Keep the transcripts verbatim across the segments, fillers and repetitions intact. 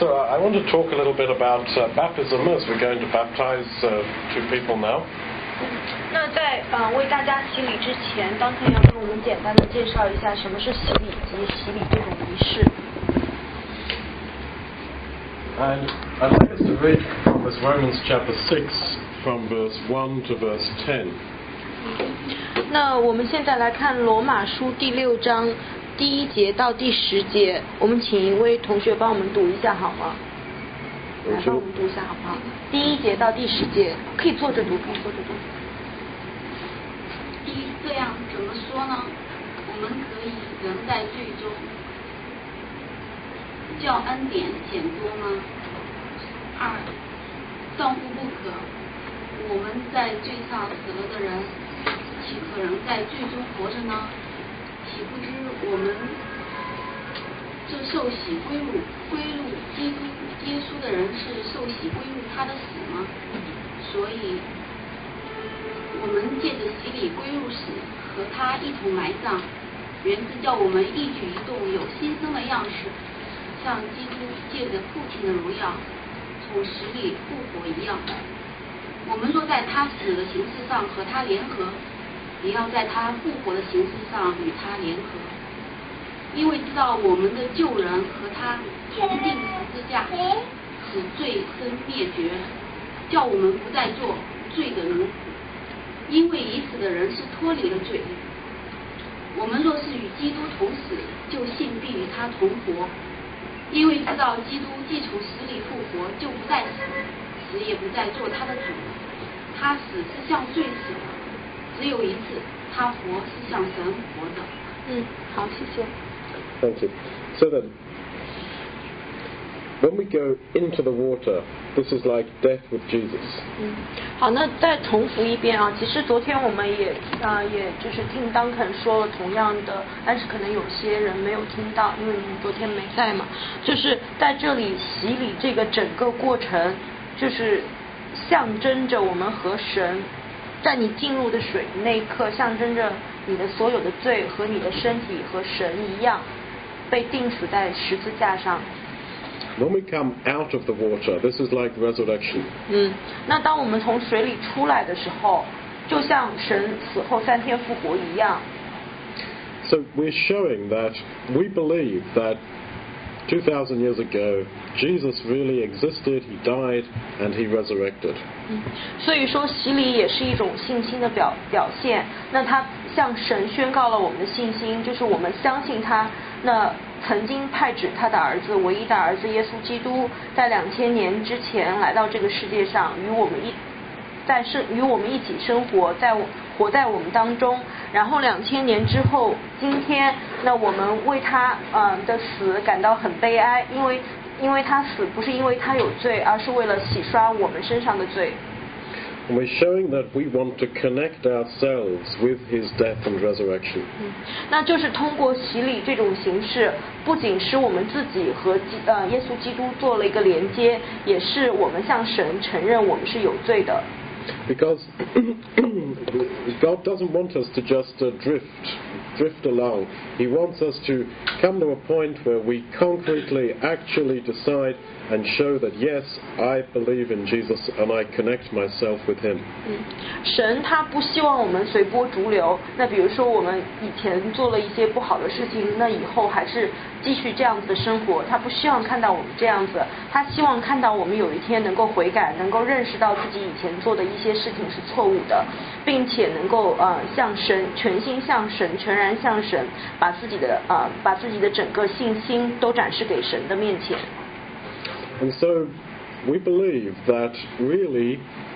So uh, I want to talk a little bit about uh, baptism as we're going to baptize uh, two people now. 那在呃为大家洗礼之前，当天要跟我们简单的介绍一下什么是洗礼及洗礼这种仪式。 And I'd like us to read from this Romans chapter six, from verse one to verse ten. 那我们现在来看罗马书第六章第一节到第十节，我们请一位同学帮我们读一下好吗？来帮我们读一下好不好？第一节到第十节，可以坐着读，可以坐着读。 第一，这样怎么说呢？我们可以仍在罪中，叫恩典显多吗？二，断乎不可。我们在罪上死了的人，岂可能在罪中活着呢？岂不知我们这受洗归入归入基督耶稣的人是受洗归入他的死吗？所以我们借着洗礼归入死，和他一同埋葬，原是叫我们一举一动有新生的样式，像基督借着父亲的荣耀从死里复活一样。我们若在他死的形式上和他联合，也要在他复活的形式上与他联合，因为知道我们的旧人和他同定十字架，使罪身灭绝，叫我们不再做罪的奴仆。因为已死的人是脱离了罪。我们若是与基督同死，就信必与他同活。因为知道基督既从死里复活，就不再死，死也不再做他的主。他死是向罪死的，只有一次；他活是向神活的。 嗯，好，谢谢。 Thank you. So then, when we go into the water, this is like death with Jesus. 嗯，好，那再重复一遍啊。其实昨天我们也啊、呃，也就是听 Duncan 说了同样的，但是可能有些人没有听到，因为你们昨天没在嘛。就是在这里洗礼这个整个过程，就是象征着我们和神，在你进入的水那一刻，象征着你的所有的罪和你的身体和神一样，被钉死在十字架上。 When we come out of the water, this is like resurrection. 嗯，那当我们从水里出来的时候，就像神死后三天复活一样。 So we're showing that we believe that two thousand years ago, Jesus really existed, he died, and he resurrected. 嗯，所以说洗礼也是一种信心的表表现。那他向神宣告了我们的信心，就是我们相信他。那曾经派指他的儿子，唯一的儿子耶稣基督，在两千年之前来到这个世界上，与我们一在生与我们一起生活，在活在我们当中。然后两千年之后，今天，那我们为他呃的死感到很悲哀，因为因为他死不是因为他有罪，而是为了洗刷我们身上的罪。 And we're showing that we want to connect ourselves with his death and resurrection. 嗯，那就是通过洗礼这种形式，不仅使我们自己和基呃耶稣基督做了一个连接，也是我们向神承认我们是有罪的。 Because God doesn't want us to just uh, drift, drift along. He wants us to come to a point where we concretely actually decide and show that yes, I believe in Jesus and I connect myself with him. 嗯，神他不希望我们随波逐流。那比如说我们以前做了一些不好的事情，那以后还是继续这样子的生活。他不希望看到我们这样子，他希望看到我们有一天能够悔改，能够认识到自己以前做的一些事情是错误的，并且能够呃向神全心向神，全然向神，把自己的呃把自己的整个信心都展示给神的面前。 And so we believe that really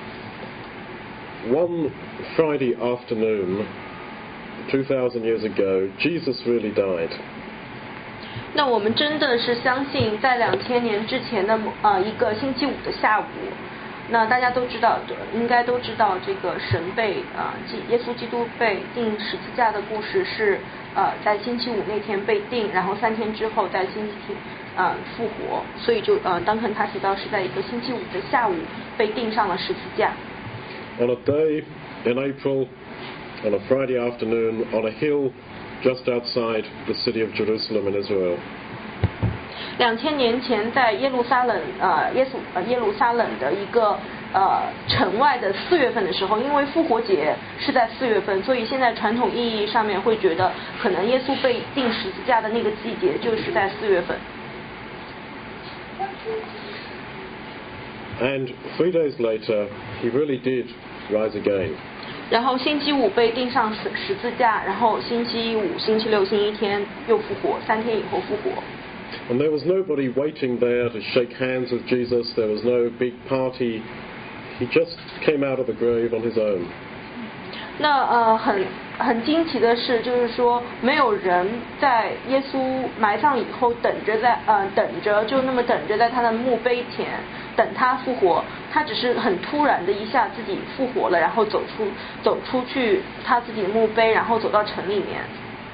one Friday afternoon two thousand years ago, Jesus really died. 那我们真的是相信，在两千年之前的呃一个星期五的下午，那大家都知道，应该都知道这个神被啊、呃，耶稣基督被钉十字架的故事是呃在星期五那天被钉，然后三天之后在星期天呃复活，所以就呃当肯他提到是在一个星期五的下午被钉上了十字架。 On a day in April, on a Friday afternoon, on a hill just outside the city of Jerusalem in Israel. 两千年前在耶路撒冷呃耶稣呃耶路撒冷的一个呃城外的四月份的时候，因为复活节是在四月份，所以现在传统意义上面会觉得可能耶稣被钉十字架的那个季节就是在四月份。 And three days later, he really did rise again. 然后星期五被钉上十十字架，然后星期五、星期六、星期天又复活，三天以后复活。 And there was nobody waiting there to shake hands with Jesus. There was no big party. He just came out of the grave on his own. 那呃很很惊奇的是，就是说没有人在耶稣埋葬以后等着在呃等着就那么等着在他的墓碑前等他复活，他只是很突然的一下自己复活了，然后走出走出去他自己的墓碑，然后走到城里面。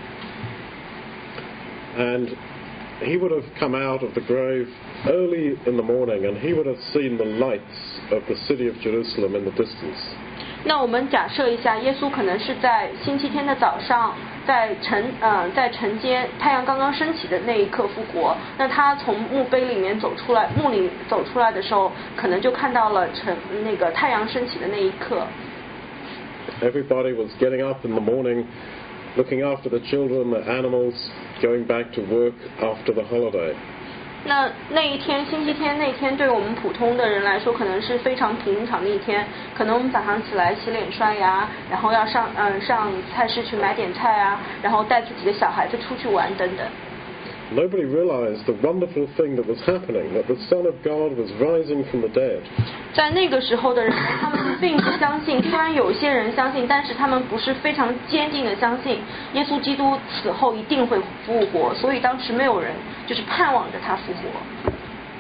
And he would have come out of the grave early in the morning, and he would have seen the lights of the city of Jerusalem in the distance. 那我们假设一下，耶稣可能是在星期天的早上，在晨呃在晨间太阳刚刚升起的那一刻复活。那他从墓碑里面走出来，墓里走出来的时候，可能就看到了晨那个太阳升起的那一刻。 Everybody was getting up in the morning, looking after the children, the animals, going back to work after the holiday. 那那一天星期天那天对我们普通的人来说可能是非常平常的一天，可能我们早上起来洗脸刷牙，然后要上嗯上菜市去买点菜啊，然后带自己的小孩子出去玩等等。 Nobody realized the wonderful thing that was happening, that the Son of God was rising from the dead. 在那个时候的人，他们并不相信，虽然有些人相信，但是他们不是非常坚定的相信耶稣基督此后一定会复活，所以当时没有人就是盼望着他复活。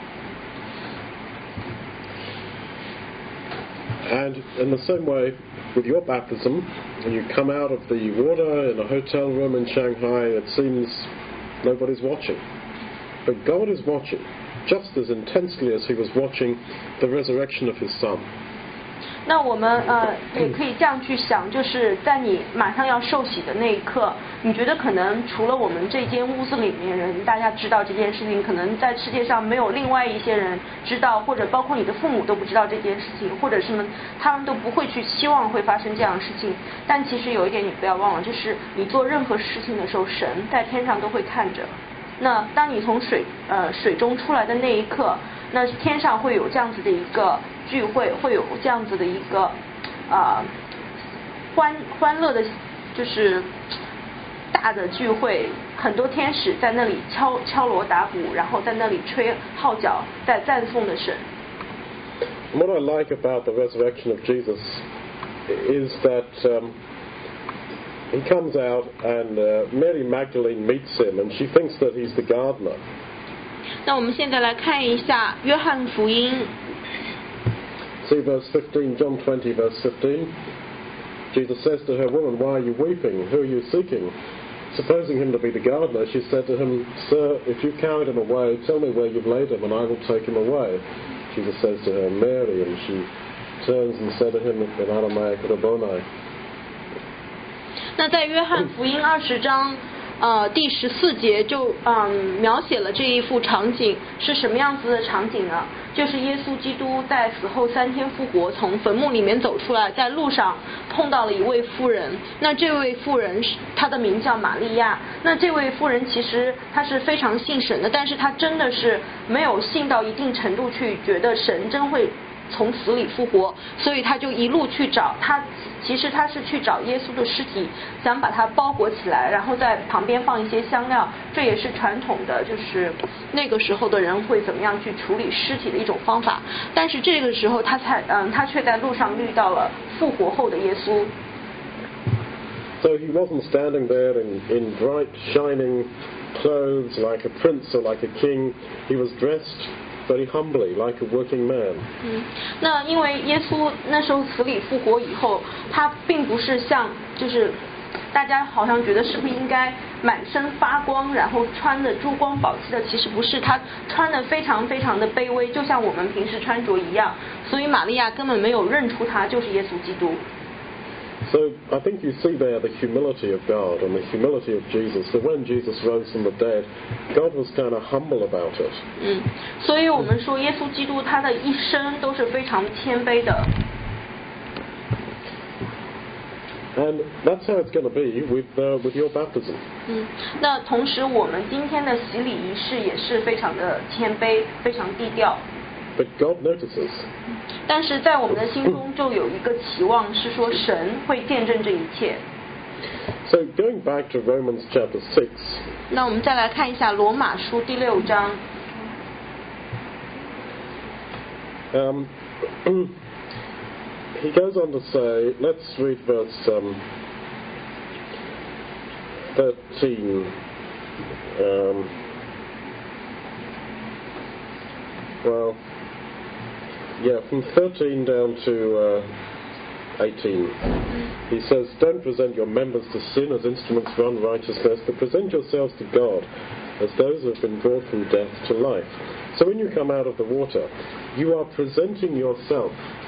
And in the same way, with your baptism, when you come out of the water in a hotel room in Shanghai, it seems nobody's watching. But God is watching, just as intensely as he was watching the resurrection of his Son. 那我们呃也可以这样去想，就是在你马上要受洗的那一刻，你觉得可能除了我们这间屋子里面人大家知道这件事情，可能在世界上没有另外一些人知道，或者包括你的父母都不知道这件事情，或者是们他们都不会去希望会发生这样的事情。但其实有一点你不要忘了，就是你做任何事情的时候，神在天上都会看着。那当你从水呃水中出来的那一刻，那天上会有这样子的一个聚会，会有这样子的一个啊、呃、欢欢乐的，就是大的聚会，很多天使在那里敲敲锣打鼓，然后在那里吹号角，在赞颂的神。 What I like about the resurrection of Jesus is that um, he comes out and uh, Mary Magdalene meets him and she thinks that he's the gardener. 那我们现在来看一下约翰福音。 See verse fifteen, John twenty, verse fifteen. Jesus says to her, "Woman, why are you weeping? Who are you seeking?" Supposing him to be the gardener, she said to him, "Sir, if you've carried him away, tell me where you've laid him, and I will take him away." Jesus says to her, "Mary," and she turns and said to him in Aramaic, "Rabboni." 那在约翰福音二十章呃第十四节就嗯描写了这一幅场景，是什么样子的场景呢？就是耶稣基督在死后三天复活，从坟墓里面走出来，在路上碰到了一位妇人。那这位妇人她的名叫玛利亚。那这位妇人其实她是非常信神的，但是她真的是没有信到一定程度去觉得神真会从死里复活，所以他就一路去找他，其实他是去找耶稣的尸体，想把它包裹起来，然后在旁边放一些香料，这也是传统的，就是那个时候的人会怎么样去处理尸体的一种方法。但是这个时候他才嗯，他却在路上遇到了复活后的耶稣。 So he wasn't standing there in, in bright, shining clothes like a prince or like a king. He was dressed very humbly, like a working man. 嗯，那因为耶稣那时候死里复活以后，他并不是像就是大家好像觉得是不是应该满身发光，然后穿的珠光宝气的，其实不是，他穿的非常非常的卑微，就像我们平时穿着一样，所以玛利亚根本没有认出他就是耶稣基督。 So I think you see there the humility of God and the humility of Jesus. So when Jesus rose from the dead, God was kind of humble about it. 嗯，所以我们说耶稣基督他的一生都是非常谦卑的。 And that's how it's going to be with uh, with your baptism. 嗯，那同时我们今天的洗礼仪式也是非常的谦卑，非常低调。 But God notices. 但是在我们的心中就有一个期望，是说神会见证这一切。 So going back to Romans chapter six. 那我们再来看一下罗马书第六章。 Um, he goes on to say, let's read verse um, thirteen. Um, well, yeah, from thirteen down to uh, eighteen. He says, don't present your members to sin as instruments for unrighteousness, but present yourselves to God as those who have been brought from death to life. So when you come out of the water, you are presenting yourself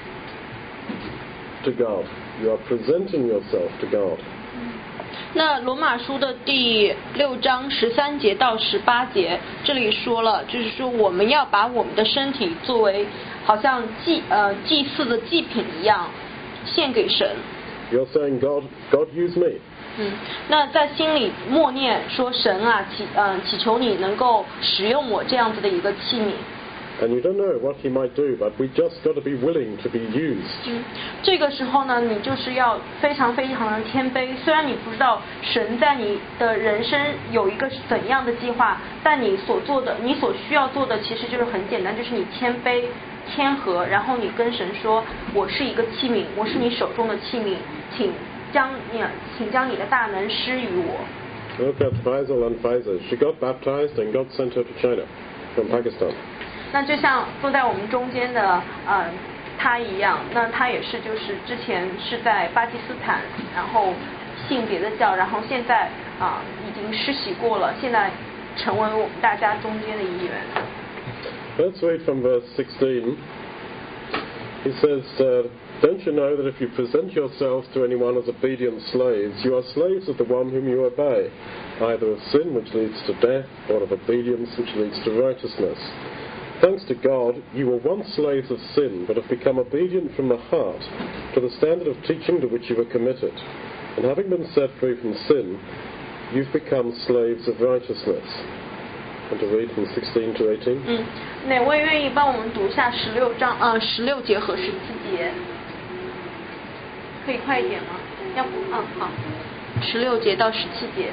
to God. You are presenting yourself to God. 那罗马书的第六章十三节到十八节，这里说了，就是说我们要把我们的身体作为好像祭呃祭祀的祭品一样献给神。 You're saying, God, God use me. 嗯，那在心里默念说神啊，祈嗯、呃、祈求你能够使用我这样子的一个器皿。 And you don't know what he might do, but we just got to be willing to be used. 嗯，这个时候呢，你就是要非常非常的谦卑。虽然你不知道神在你的人生有一个怎样的计划，但你所做的，你所需要做的其实就是很简单，就是你谦卑、谦和，然后你跟神说：“我是一个器皿，我是你手中的器皿，请将你，请将你的大能施于我。” Look at Faisal and Faisal. She got baptized and God sent her to China from Pakistan. 那就像坐在我们中间的呃他一样，那他也是就是之前是在巴基斯坦，然后信别的教，然后现在啊、呃、已经施洗过了，现在成为我们大家中间的一员。 Let's read from verse sixteen. He says, uh, don't you know that if you present yourselves to anyone as obedient slaves, you are slaves of the one whom you obey, either of sin which leads to death, or of obedience which leads to righteousness. Thanks to God, you were once slaves of sin, but have become obedient from the heart to the standard of teaching to which you were committed. And having been set free from sin, you've become slaves of righteousness. Want to read from sixteen to eighteen? 嗯，哪位愿意帮我们读一下十六章呃十六节和十七节？可以快一点吗？要不嗯好，十六节到十七节。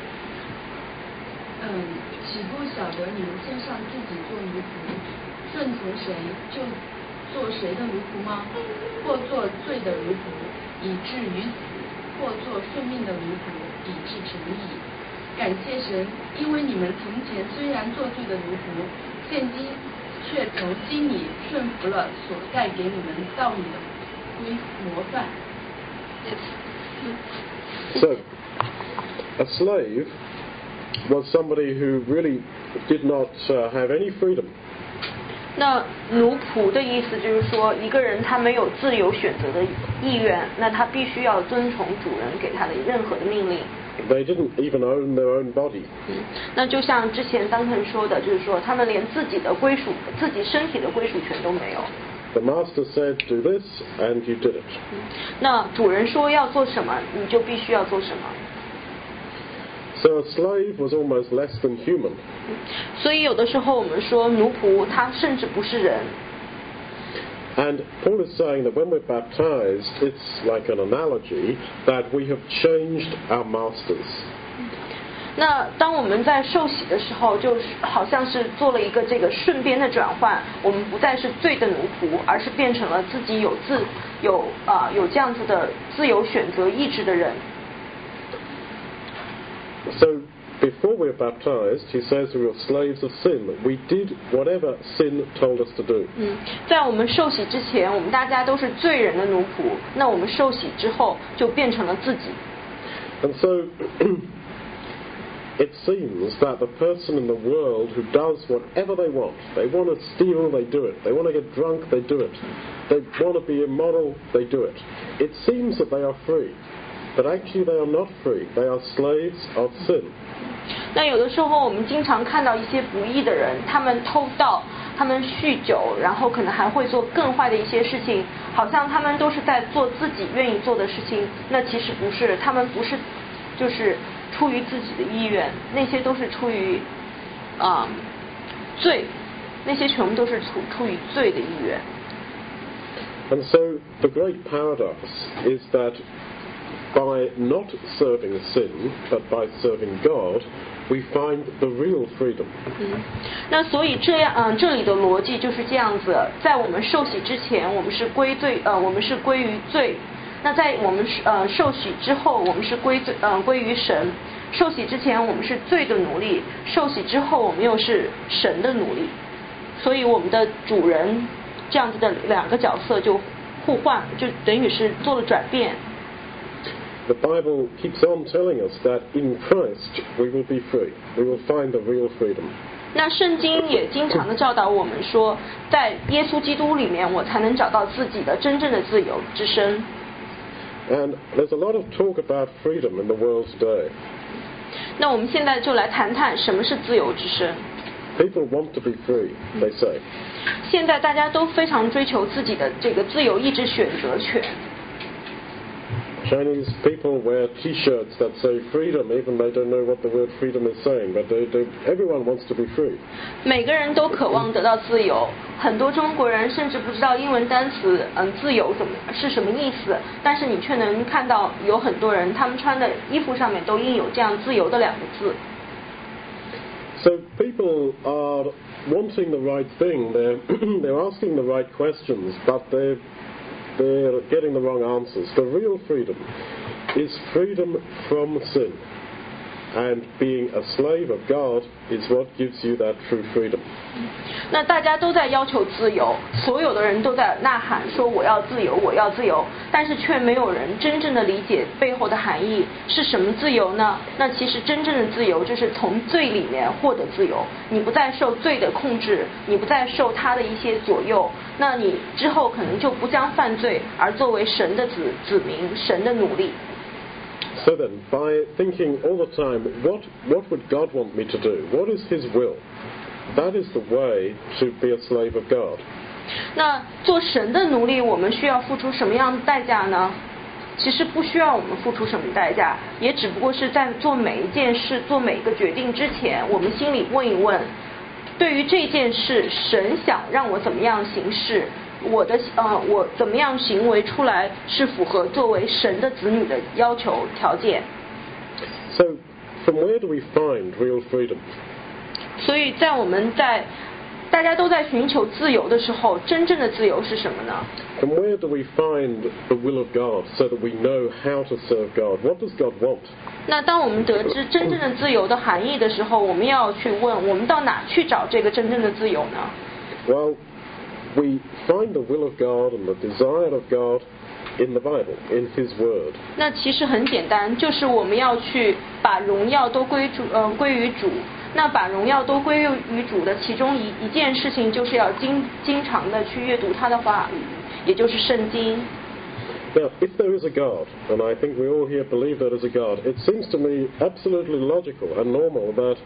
嗯，岂不晓得你们献上自己做奴仆，顺从谁就做谁的奴仆吗？或做罪的奴仆，以致于死；或做顺命的奴仆，以致成义。感谢神，因为你们从前虽然做罪的奴仆，现今却从心里顺服了所带给你们道理的规模范。 So, a slave was somebody who really did not uh, have any freedom. 那奴仆的意思就是说，一个人他没有自由选择的意愿，那他必须要遵从主人给他的任何的命令。 They didn't even own their own body. 嗯，那就像之前当腾说的，就是说他们连自己的归属、自己身体的归属权都没有。 The master said, do this, and you did it. 嗯，那主人说要做什么，你就必须要做什么。 So a slave was almost less than human. 所以有的时候我们说奴仆他甚至不是人。 And Paul is saying that when we're baptized, it's like an analogy that we have changed our masters. 那当我们在受洗的时候，就是好像是做了一个这个顺边的转换，我们不再是罪的奴仆，而是变成了自己有自有啊、呃、有这样子的自由选择意志的人。 So before we were baptized, he says we were slaves of sin. We did whatever sin told us to do. 嗯，在我们受洗之前，我们大家都是罪人的奴仆。那我们受洗之后，就变成了自己。 And so it seems that the person in the world who does whatever they want, they want to steal, they do it. They want to get drunk, they do it. They want to be immoral, they do it. It seems that they are free, but actually they are not free. They are slaves of sin. 那有的时候我们经常看到一些不义的人，他们偷盗，他们酗酒，然后可能还会做更坏的一些事情，好像他们都是在做自己愿意做的事情。那其实不是，他们不是就是出于自己的意愿，那些都是出于啊、呃、罪，那些全部都是出出于罪的意愿。 And so the great paradox is that by not serving sin, but by serving God, we find the real freedom. 嗯，那所以这样，嗯、呃，这里的逻辑就是这样子。在我们受洗之前，我们是归罪，呃，我们是归于罪；那在我们呃受洗之后，我们是归罪，呃，归于神。受洗之前，我们是罪的奴隶；受洗之后，我们又是神的奴隶。所以我们的主人这样子的两个角色就互换，就等于是做了转变。 The Bible keeps on telling us that in Christ we will be free. We will find the real freedom. 那圣经也经常的教导我们说，在耶稣基督里面，我才能找到自己的真正的自由之身。 And there's a lot of talk about freedom in the world today. 那我们现在就来谈谈什么是自由之身。 People want to be free, they say. 现在大家都非常追求自己的这个自由意志选择权。 Chinese people wear T-shirts that say freedom, even they don't know what the word freedom is saying, but they, they, everyone wants to be free. 每个人都渴望得到自由，很多中国人甚至不知道英文单词嗯自由怎么是什么意思，但是你却能看到有很多人他们穿的衣服上面都印有这样自由的两个字。 So people are wanting the right thing, they're, they're asking the right questions, but they're they're getting the wrong answers. The real freedom is freedom from sin. And being a slave of God is what gives you that true freedom. 那大家都在要求自由，所有的人都在呐喊说我要自由，我要自由，但是却没有人真正的理解背后的含义是什么自由呢？那其实真正的自由就是从罪里面获得自由，你不再受罪的控制，你不再受他的一些左右，那你之后可能就不将犯罪而作为神的子子民，神的奴隶。 So then, by thinking all the time, what, what would God want me to do? What is His will? That is the way to be a slave of God. 那做神的奴隶，我们需要付出什么样的代价呢？其实不需要我们付出什么代价，也只不过是在做每一件事、做每一个决定之前，我们心里问一问，对于这件事，神想让我怎么样行事？我的呃，我怎么样行为出来是符合作为神的子女的要求条件。 So, from where do we find real freedom? 所以在我们在大家都在寻求自由的时候，真正的自由是什么呢？ From where do we find the will of God so that we know how to serve God? What does God want? 那当我们得知真正的自由的含义的时候，我们要去问，我们到哪去找这个真正的自由呢？ Well, we find the will of God and the desire of God in the Bible, in His Word. 那其实很简单，就是我们要去把荣耀都归主，呃，归于主。那把荣耀都归于主的其中一一件事情，就是要经经常的去阅读他的话语，也就是圣经。 Now, if there is a God, and I think we all here believe there is a God, it seems to me absolutely logical and normal that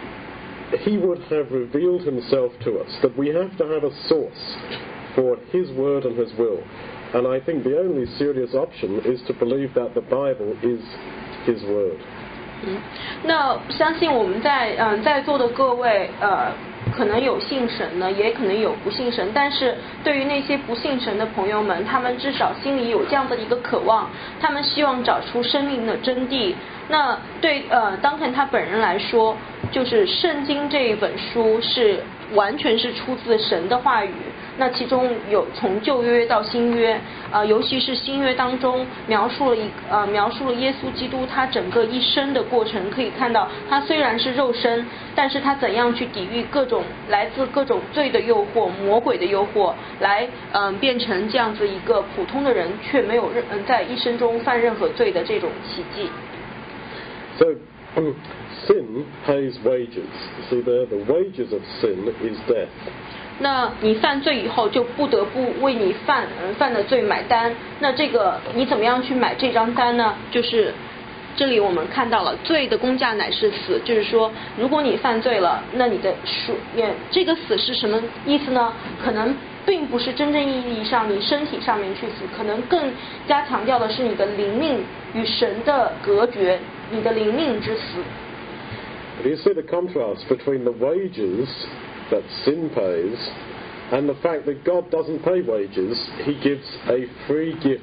He would have revealed Himself to us, that we have to have a source for His word and His will. And I think the only serious option is to believe that the Bible is His word. 嗯，那相信我们在嗯、呃、在座的各位呃，可能有信神呢，也可能有不信神，但是对于那些不信神的朋友们，他们至少心里有这样的一个渴望，他们希望找出生命的真谛。那对呃当肯他本人来说，就是圣经这一本书是完全是出自神的话语。那其中有从旧约到新约，呃，尤其是新约当中描述了一呃描述了耶稣基督他整个一生的过程，可以看到他虽然是肉身，但是他怎样去抵御各种来自各种罪的诱惑、魔鬼的诱惑，来嗯、呃、变成这样子一个普通的人，却没有任嗯在一生中犯任何罪的这种奇迹。 So sin pays wages. See there, the wages of sin is death. 那你犯罪以后就不得不为你犯呃犯的罪买单。那这个你怎么样去买这张单呢？就是这里我们看到了罪的工价乃是死，就是说如果你犯罪了，那你的属也这个死是什么意思呢？可能并不是真正意义上你身体上面去死，可能更加强调的是你的灵命与神的隔绝，你的灵命之死。 Do you see the contrast between the wages that sin pays and the fact that God doesn't pay wages, He gives a free gift.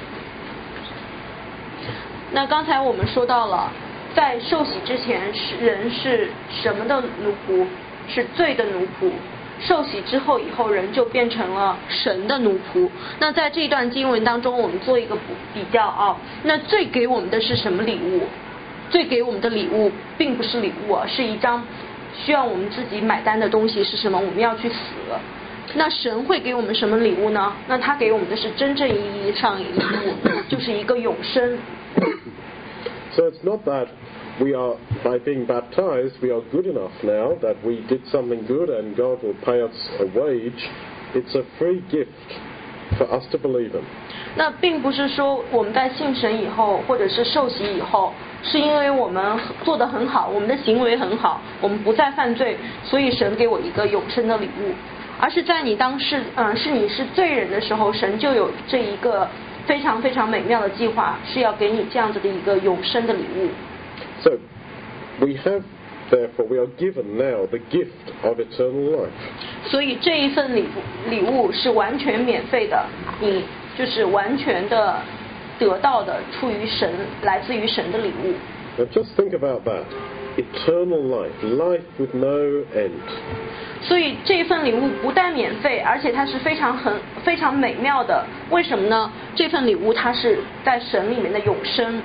那刚才我们说到了，在受洗之前，人是什么的奴仆？是罪的奴仆。受洗之后以后，人就变成了神的奴仆。那在这段经文当中，我们做一个比较啊。那罪给我们的是什么礼物？罪给我们的礼物并不是礼物啊，是一张需要我们自己买单的东西。是什么？我们要去死。那神会给我们什么礼物呢？那他给我们的是真正意义上礼物，就是一个永生。 So it's not that we are, by being baptized, we are good enough now, that we did something good and God will pay us a wage. It's a free gift for us to believe in. 那并不是说我们在信神以后，或者是受洗以后，是因为我们做得很好，我们的行为很好，我们不再犯罪，所以神给我一个永生的礼物。而是在你当是嗯、呃、是你是罪人的时候，神就有这一个非常非常美妙的计划，是要给你这样子的一个永生的礼物。 So we have, therefore, we are given now the gift of eternal life. 所以这一份礼物礼物是完全免费的，你就是完全的得到的，出于神，来自于神的礼物。 Now just think about that. Eternal life, life with no end. 所以这份礼物不但免费，而且它是非常很非常美妙的。为什么呢？这份礼物它是在神里面的永生。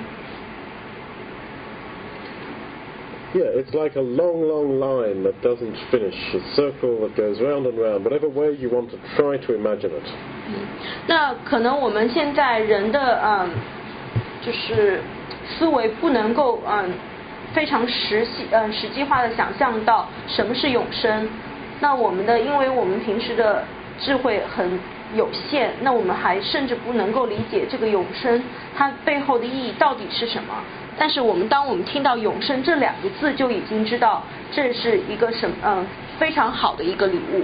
Yeah, it's like a long, long line that doesn't finish, a circle that goes round and round, whatever way you want to try to imagine it. 那可能我们现在人的嗯，就是思维不能够嗯非常实际嗯实际化的想象到什么是永生。那我们的，因为我们平时的智慧很有限，那我们还甚至不能够理解这个永生它背后的意义到底是什么。但是我们当我们听到永生这两个字，就已经知道这是一个什么嗯非常好的一个礼物。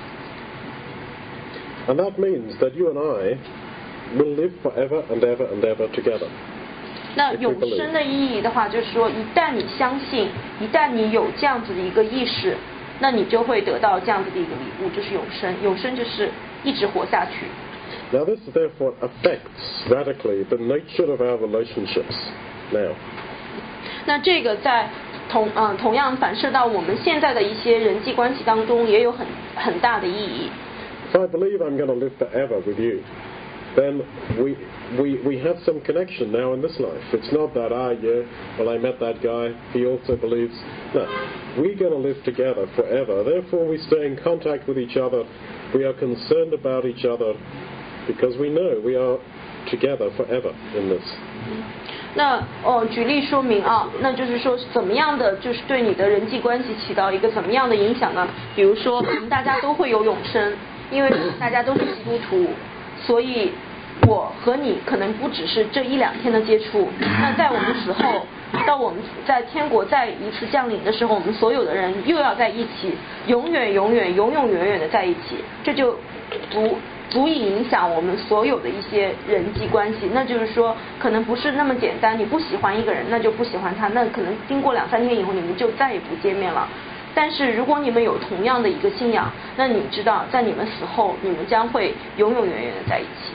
And that means that you and I will live forever and ever and ever together. 那永生的意义的话，就是说，一旦你相信，一旦你有这样子的一个意识，那你就会得到这样子的一个礼物，就是永生。永生就是一直活下去。 Now this therefore affects radically the nature of our relationships now. 那这个在同嗯、呃、同样反射到我们现在的一些人际关系当中，也有很很大的意义。 If I believe I'm going to live forever with you, then we, we, we have some connection now in this life. It's not that, ah, yeah, well, I met that guy, he also believes. No, we're going to live together forever. Therefore, we stay in contact with each other. We are concerned about each other because we know we are together forever in this. 那哦，举例说明啊，那就是说怎么样的，就是对你的人际关系起到一个怎么样的影响呢？比如说，我们大家都会有永生，因为大家都是基督徒，所以我和你可能不只是这一两天的接触。那在我们死后，到我们在天国再一次降临的时候，我们所有的人又要在一起，永远永远永永远远的在一起，这就足。足以影响我们所有的一些人际关系。那就是说，可能不是那么简单，你不喜欢一个人，那就不喜欢他，那可能经过两三天以后，你们就再也不见面了。但是如果你们有同样的一个信仰，那你知道，在你们死后，你们将会永永远远的在一起。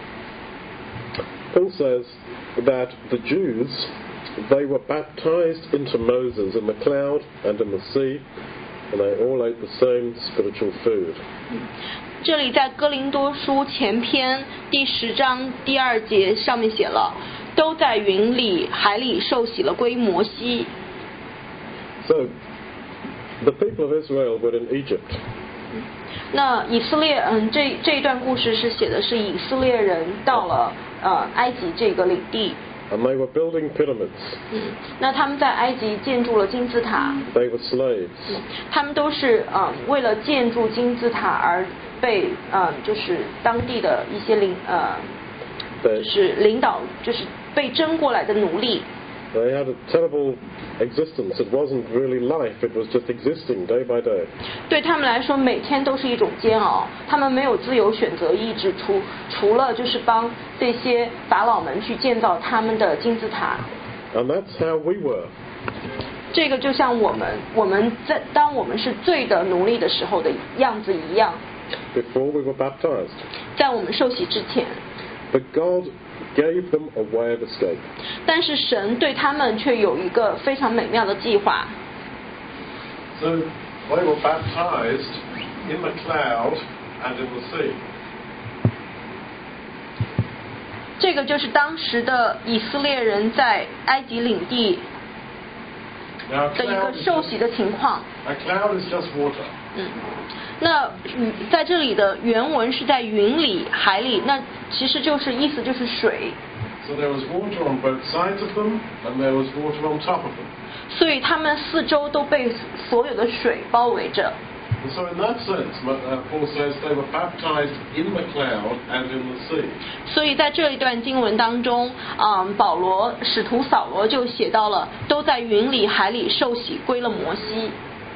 Paul says that the Jews, they were baptized into Moses in the cloud and in the sea, and they all ate the same spiritual food. 这里在哥林多书前篇第十章第二节上面写了，都在云里海里受洗了归摩西。 So, the people of Israel were in Egypt. 那以色列，嗯，这这一段故事是写的是以色列人到了呃埃及这个领地。 And they were building pyramids. 嗯，那他们在埃及建筑了金字塔。 They were slaves. 嗯，他们都是嗯为了建筑金字塔而被嗯就是当地的一些领呃就是领导就是被征过来的奴隶。 They had a terrible existence. It wasn't really life. It was just existing day by day. 对他们来说，每天都是一种煎熬。他们没有自由选择意志，除除了就是帮这些法老们去建造他们的金字塔。 And that's how we were. 这个就像我们我们在当我们是罪的奴隶的时候的样子一样。 Before we were baptized. 在我们受洗之前。 But God gave them a way of escape. 但是神对他们却有一个非常美妙的计划。 So they were baptized in the cloud and in the sea. 这个就是当时的以色列人在埃及领地的一个受洗的情况。 A cloud is just water. 嗯，那嗯，在这里的原文是在云里、海里，那其实就是意思就是水。 So there was water on both sides of them, and there was water on top of them. 所以他们四周都被所有的水包围着。 And so in that sense, Paul says they were baptized in the cloud and in the sea. 所以在这一段经文当中，嗯，保罗使徒扫罗就写到了，都在云里、海里受洗，归了摩西。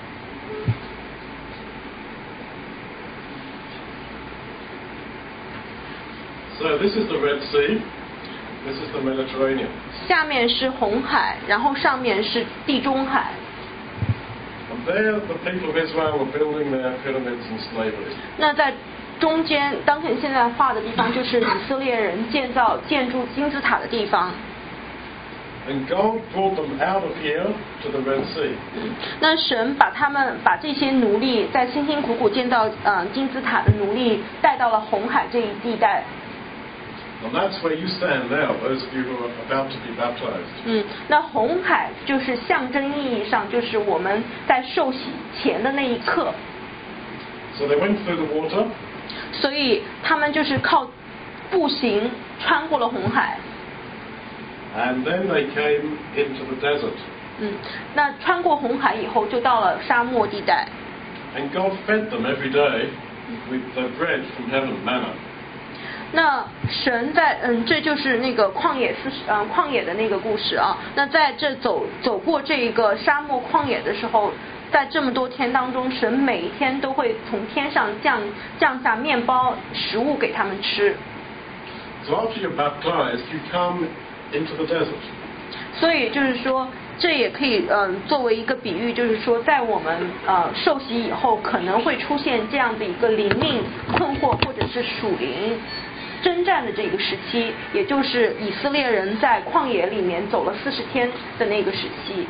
So this is the Red Sea, this is the Mediterranean. 下面是红海，然后上面是地中海。 And there the people of Israel were building their pyramids in slavery. 那在中间，当前现在画的地方就是以色列人建造建筑金字塔的地方。 And God brought them out of here to the Red Sea. 那神把他们把这些奴隶在辛辛苦苦建造呃金字塔的奴隶带到了红海这一地带。 And that's where you stand now, those of you who are about to be baptized. 嗯，那红海就是象征意义上就是我们在受洗前的那一刻。 So they went through the water. 所以他们就是靠步行穿过了红海。 And then they came into the desert. 嗯，那穿过红海以后就到了沙漠地带。 And God fed them every day with the bread from heaven, manna. 那神在嗯，这就是那个旷野四嗯旷野的那个故事啊。那在这走走过这个沙漠旷野的时候，在这么多天当中，神每一天都会从天上降降下面包食物给他们吃。 So after you're baptized, you come into the desert. 所以就是说，这也可以嗯、呃、作为一个比喻，就是说，在我们呃受洗以后，可能会出现这样的一个灵命困惑或者是属灵征战的这个时期，也就是以色列人在旷野里面走了四十天的那个时期。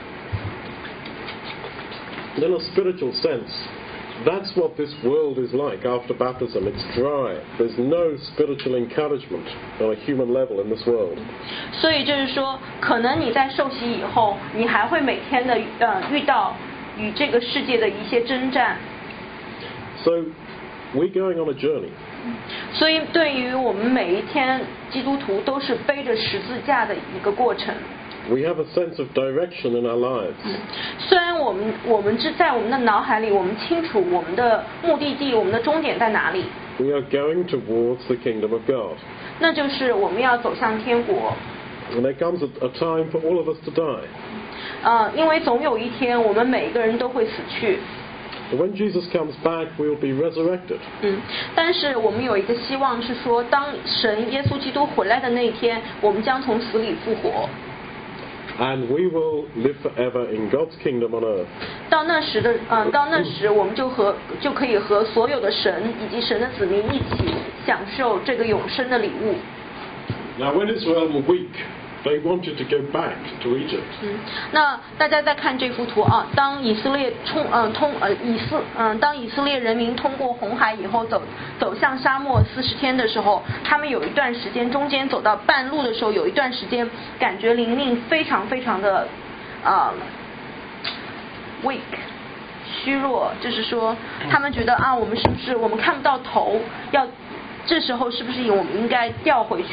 In a spiritual sense, that's what this world is like after baptism. It's dry. There's no spiritual encouragement on a human level in this world. 所以就是说，可能你在受洗以后，你还会每天的呃遇到与这个世界的一些征战。 So we're going on a journey. 所以对于我们每一天基督徒都是背着十字架的一个过程。 We have a sense of direction in our lives. 虽然我们我们只在我们的脑海里，我们清楚我们的目的地，我们的终点在哪里。 We are going towards the kingdom of God. 那就是我们要走向天国。 And there comes a, a time for all of us to die. 呃，因为总有一天，我们每一个人都会死去。 But when Jesus comes back, we will be resurrected. 嗯，但是我们有一个希望是说，当神耶稣基督回来的那一天，我们将从死里复活。 And we will live forever in God's kingdom on earth. 到那时的，嗯、呃，到那时我们就和就可以和所有的神以及神的子民一起享受这个永生的礼物。 Now, when Israel were weak, they wanted to go back to Egypt. 嗯，那大家再看这幅图啊，当以色列冲，嗯、呃，通，呃，以色，嗯、呃，当以色列人民通过红海以后走走向沙漠四十天的时候，他们有一段时间中间走到半路的时候，有一段时间感觉灵命非常非常的啊、呃、weak 虚弱，就是说他们觉得啊，我们是不是我们看不到头，要这时候是不是我们应该调回去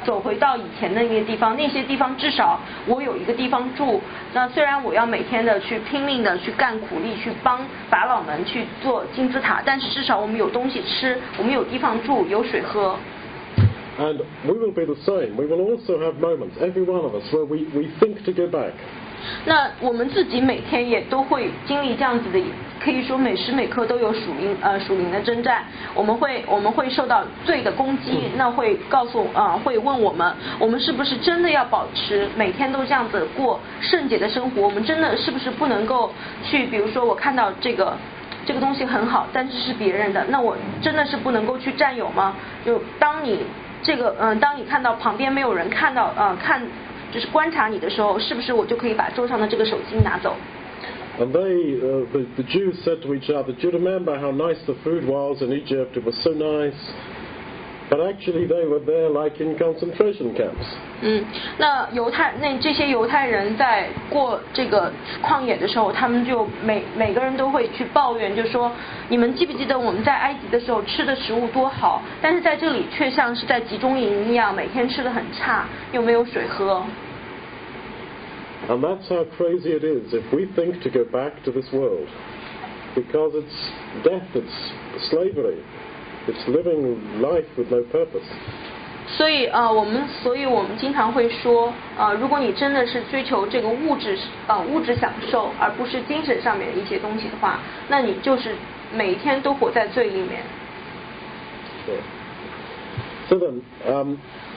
走回到以前的那个地方，那些地方至少我有一个地方住。那虽然我要每天的去拼命的去干苦力，去帮法老们去做金字塔，但是至少我们有东西吃，我们有地方住，有水喝。 And we will be the same. We will also have moments, every one of us, where we, we think to go back. 那我们自己每天也都会经历这样子的，可以说每时每刻都有属灵呃属灵的征战。我们会我们会受到罪的攻击，那会告诉呃会问我们，我们是不是真的要保持每天都这样子过圣洁的生活？我们真的是不是不能够去，比如说我看到这个这个东西很好，但是是别人的，那我真的是不能够去占有吗？就当你这个嗯、呃，当你看到旁边没有人看到呃看。就是观察你的时候，是不是我就可以把桌上的这个手机拿走？ And they, uh, the, the Jews said to each other, "Do you remember how nice the food was in Egypt? It was so nice." But actually, they were there like in concentration camps. 嗯，那犹太那这些犹太人在过这个旷野的时候，他们就每每个人都会去抱怨，就说你们记不记得我们在埃及的时候吃的食物多好，但是在这里却像是在集中营一样，每天吃的很差，又没有水喝。 And that's how crazy it is if we think to go back to this world, because it's death, it's slavery, it's living life with no purpose. 所以啊、呃，我们所以我们经常会说啊、呃，如果你真的是追求这个物质啊、呃、物质享受，而不是精神上面的一些东西的话，那你就是每一天都活在罪里面。 Yeah. So then, um,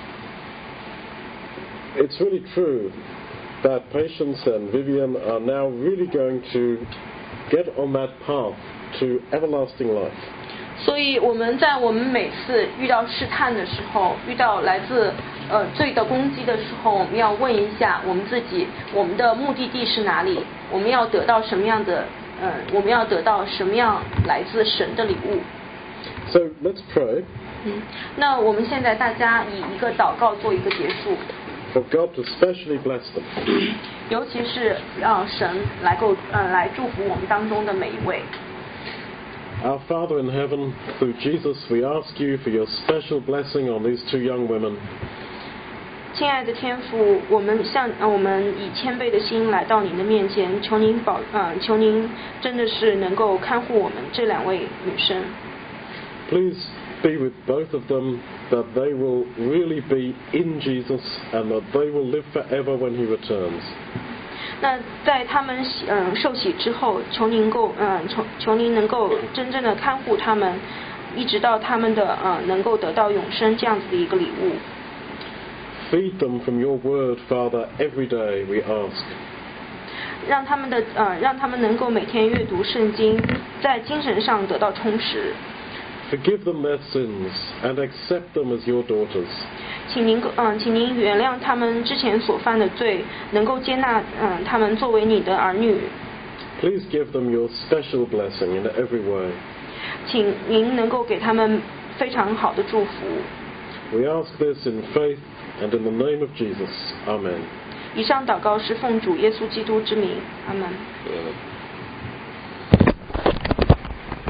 it's really true that Patience and Vivian are now really going to get on that path to everlasting life. 所以我们在我们每次遇到试探的时候，遇到来自呃罪的攻击的时候，我们要问一下我们自己，我们的目的地是哪里？我们要得到什么样的呃，我们要得到什么样来自神的礼物？ So let's pray. 嗯，那我们现在大家以一个祷告做一个结束。 For God to specially bless them. 尤其是让神来够呃来祝福我们当中的每一位。 Our Father in heaven, through Jesus, we ask you for your special blessing on these two young women. 亲爱的天父，我们向呃我们以谦卑的心来到您的面前，求您保呃求您真的是能够看护我们这两位女生。 Please be with both of them, that they will really be in Jesus and that they will live forever when he returns. 那在他们嗯、呃、受洗之后，求您够嗯、呃、求求您能够真正的看护他们，一直到他们的呃能够得到永生这样子的一个礼物。 Feed them from your word, Father, every day, we ask. 让他们的呃让他们能够每天阅读圣经，在精神上得到充实。 Forgive them their sins and accept them as your daughters. 请您嗯、呃，请您原谅他们之前所犯的罪，能够接纳嗯、呃、他们作为你的儿女。 Please give them your special blessing in every way. 请您能够给他们非常好的祝福。 We ask this in faith and in the name of Jesus. Amen. 以上祷告是奉主耶稣基督之名，阿门。 Amen.